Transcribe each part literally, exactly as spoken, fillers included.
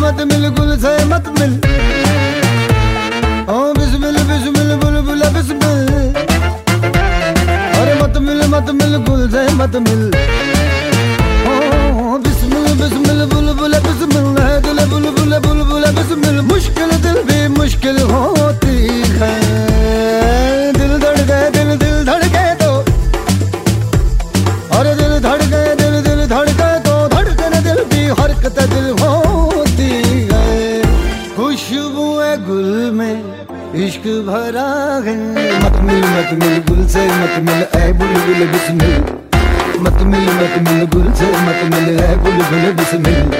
मत मिल गुल से मत मिल, ओ बिस्मिल बिस्मिल बुलबुल बिस्मिल। अरे मत मिल मत मिल गुल से मत मिल, ओ बिस्मिल बिस्मिल बुलबुल बिस्मिल है दिल बुलबुल बुलबुल बिस्मिल। मुश्किल दिल भी मुश्किल होती है, दिल धड़के दिल दिल धड़के तो, अरे दिल धड़के दिल दिल धड़के तो धड़कन दिल भी हरकत दिल होती है। खुशबू है गुल में इश्क भरा है, मत मिल मत मिल गुल से मत मिल ऐ बुलबुल बिस्मिल। मत मिल मत मिल गुल से मत मिल ऐ बुलबुल बिस्मिल।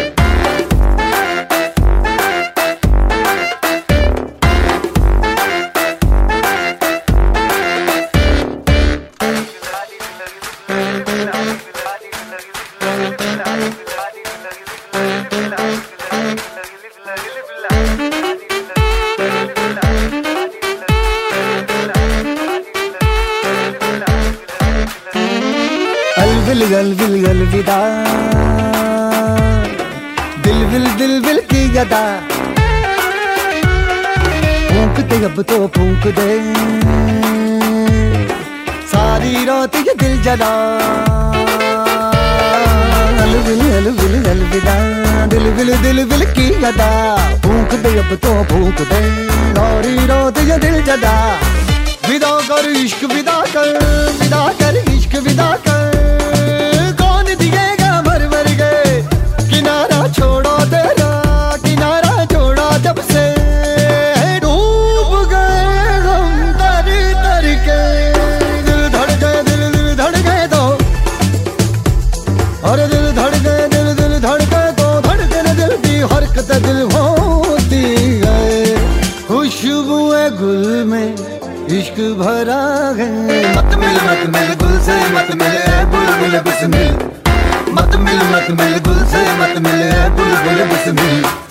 अलविल अलविल अलविदा, दिल विल दिल विल की गदा। फूंक दे अब तो फूंक दे, सारी रात ये दिल जला। अलविल अलविल अलविदा, दिल विल दिल विल की गदा। फूंक दे अब तो फूंक दे, सारी रात ये दिल जला। विदा कर इश्क विदा कर, विदा कर इश्क विदा कर। कौन दिएगा मर मर गए किनारा छोड़ा तेरा, किनारा छोड़ा जब से डूब गए हम तर तर के। दिल धड़ गए दिल दिल धड़ गए तो, अरे दिल धड़ गए दिल दिल धड़ गए तो धड़कन दिल की हरकत दिल होती है। खुशबू है गुल में इश्क भरा है, मत मिल मत मिल गुल से मत मिल ऐ बुलबुल बिस्मिल। मत मिल मत मिल गुल से मत मिल ऐ बुलबुल बिस्मिल।